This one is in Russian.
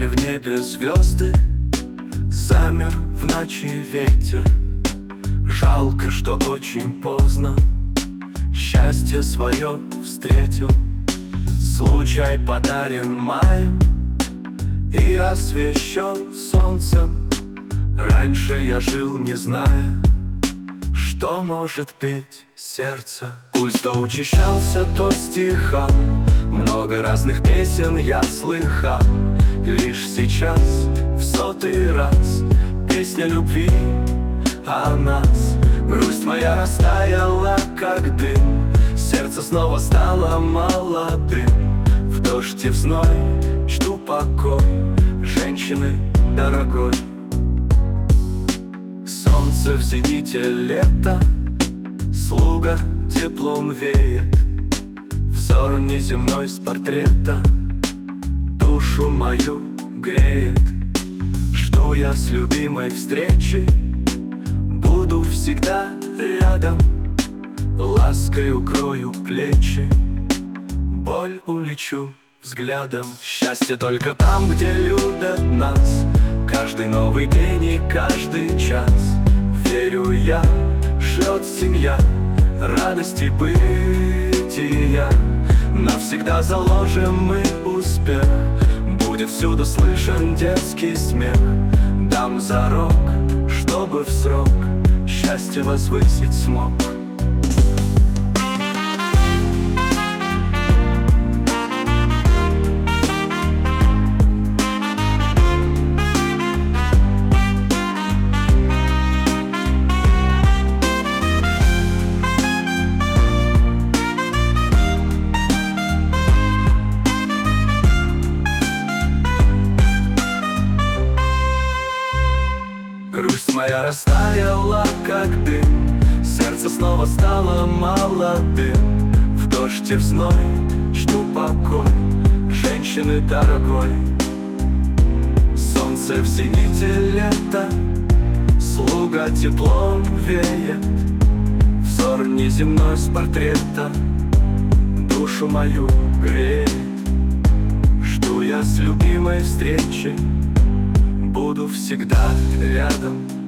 Замерли в небе звезды, замер в ночи ветер. Жалко, что очень поздно счастье свое встретил. Случай подарен маем и освещен солнцем. Раньше я жил, не зная, что может петь сердце. Пульс то учащался, то стихал. Много разных песен я слыхал. Лишь сейчас, в 100-й раз, песня любви о нас. Грусть моя растаяла, как дым. Сердце снова стало молодым. В дождь и в зной жду покой женщины дорогой. Солнце в зените лета, слуга теплом веет. Взор неземной с портрета душу мою греет. Жду я с любимой встречи, буду всегда рядом. Лаской укрою плечи, боль улечу взглядом. Счастье только там, где любят нас. Каждый новый день и каждый час. Верю я, ждет семья радости бытия. Навсегда заложим мы успех. Будет всюду слышен детский смех. Дам зарок, чтобы в срок счастье возвысить смог. Грусть моя растаяла, как дым. Сердце снова стало молодым. В дождь и в зной жду покой женщины дорогой. Солнце в зените лета, слуга теплом веет. Взор неземной с портрета душу мою греет. Жду я с любимой встречи, буду всегда рядом.